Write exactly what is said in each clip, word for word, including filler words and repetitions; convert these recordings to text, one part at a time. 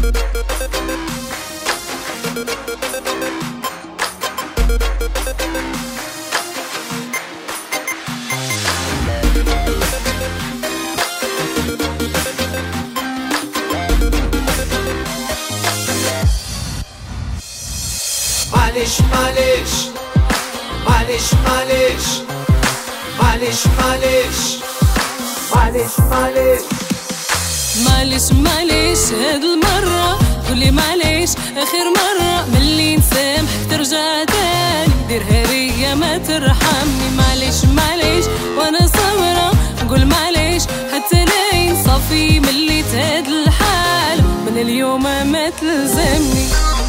معلش معلش معلش معلش معلش معلش معلش معلش معلش معلش هاد المرة قولي معلش آخر مرة ملي نسامحك ترجع تاني ديرها ليا ما ترحمني. معلش معلش وانا صابرة نقول معلش حتى لين صافي ملي تهاد الحال من اليوم ما تلزمني.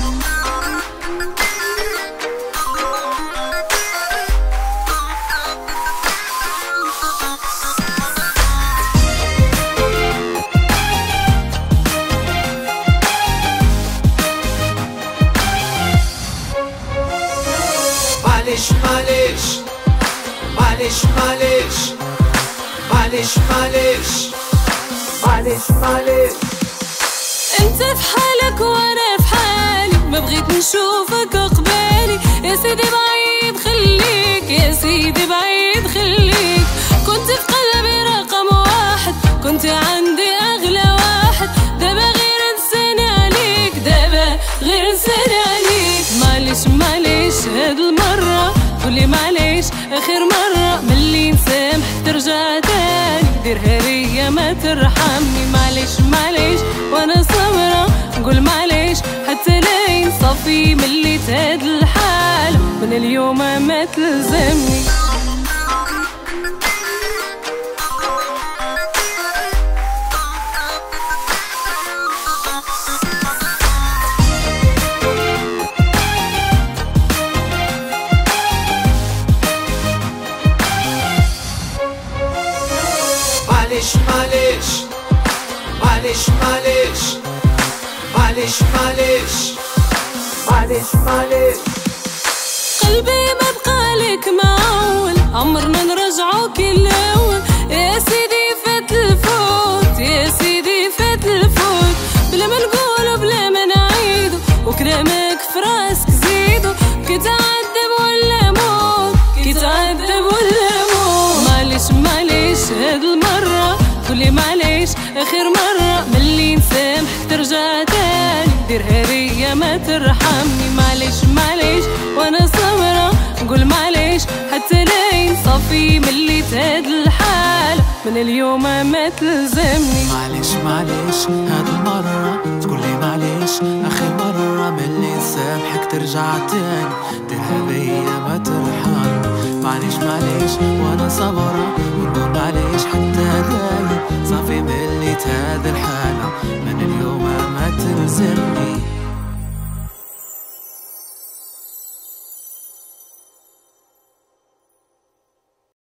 معلش معلش معلش معلش معلش معلش معلش معلش انت في حالك وانا في حالي ما بغيت نشوفك قبالي يا سيدي بعيد خليك يا سيدي بعيد خليك. كنت في قلبي رقم واحد كنت عندي اغلى واحد دابا غير نساني عليك دابا غير نساني عليك. معلش معلش هاد المرة قولي معلش آخر مرة ملي نسامحك ترجع تاني ديرها ليا ما ترحمني. معلش معلش وانا صابرة نقول معلش حتى لين صافي ملي تهاد الحال من اليوم ما تلزمني. معلش معلش معلش معلش معلش معلش معلش معلش قلبي ما بقالك معول عمرنا نرجعو كي الاول يا سيدي فات الفوت يا سيدي فات الفوت بلا ما نقولو بلا ما نعيدو وكلامك في راسك زيدو كي تعذب ولا موت كي تعذب ولا موت. معلش معلش هاد المرة قولي معلش آخر مرة ملي نسامحك ترجع تاني ديرها ليا ما ترحمني. معلش معلش وانا صابرة نقول معلش حتى لين صافي ملي تهاد الحال من اليوم ما تلزمني. معلش معلش هاد المرة تقولي معلش آخر مرة ملي نسامحك ترجع تاني ديرها ليا ما ترحمني. معلش معلش وانا صابرة ونقول معلش حتى لين